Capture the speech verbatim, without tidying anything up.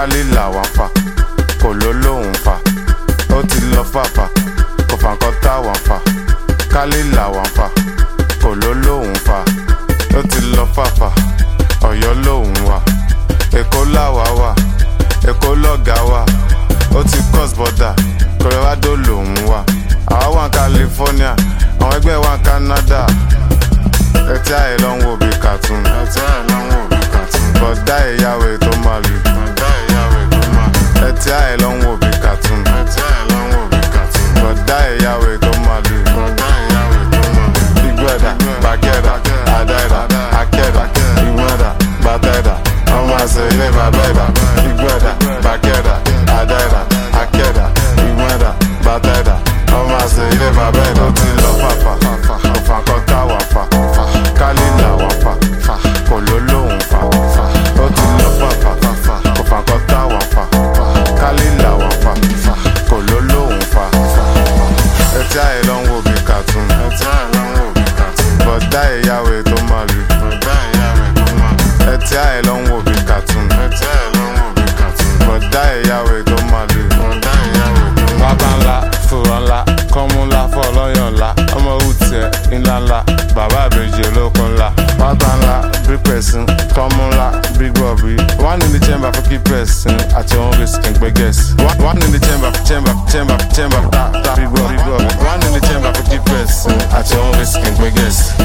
Kálí làwọn fà, kò ló lóhùn fà. Ó ti lọ fàfà, kò fà nǹkan táwọn fà. Kálí làwọn fà, kò ló lóhùn fà. Ó ti lọ fàfà, Ọ̀yọ́ lóhùn wà. Èkó làwà wà, Èkó lọ̀gá wà. Ó ti cross border, Colorado lòun wà. Àwa wà ní California, àwọn ẹgbẹ́ wà ní Canada. Ẹtí àyè ló ń wò bí cartoon. Ẹtí àyè ló ń wò bí cartoon. Bọ̀dá ìyàwó tó máa lù. Bọ̀dá ìyàwó tó máa lù. Ẹtí àyè ló ń wò bí cartoon. Ẹtí àyè ló ń wò bí cartoon. Bọ̀dá ìyàwó tó máa lù. Bọ̀dá ìyàwó tó máa lù. Ìgbẹ́dà, bàgẹ́dà, àdáìdà, akẹ́dà, ìgbẹ́dà, bàtẹ́dà. Ọmọ àṣẹ ilé bàbẹ́dà. Ìgbẹ́dà, bàgẹ́dà, àdáìdà, akẹ́dà, ìgbẹ́dà, bàtẹ́dà. Ọmọ àṣẹ ilé bàbẹ́dà. Ó ti lọ fàfà, ọ̀fà kan táwà fà. Kálí làwọn fà, kò ló lóhùn fà. Ó ti lọ fàfà, ọ̀fà kan táwọn fà. Kálí làwọn fà, kò ló lóhùn fà. Ẹtí àyè ló ń wò bí cartoon. Ẹtí àyè ló ń wò bí cartoon. Bọ̀dá ìyàwó tó máa lù. Bọ̀dá ìyàwó tó máa lù. Ẹtí àyè ló ń wò bí cartoon. Ẹtí àyè ló ń wò bí cartoon. Bọ̀dá ìyàwó tó máa lù. Bọ̀dá ìyàwó tó máa lù. Bàbá ńlá, fòrò ńlá, kọ́mú ńlá, fọlọ́yàn ńlá. Ọmọ òwútiẹ̀ ńlá ńlá, bàbá àbèjì olókun ńlá. Bàbá ńlá, big person, kọ́mú ńlá, big bobby. One in the chamber for keep person, àti òun risk and gbé guess. One in the chamber, chamber, chamber, chamber, ta ta big bobby, big bobby. One in the chamber for keep person, àti òun risk and gbé guess.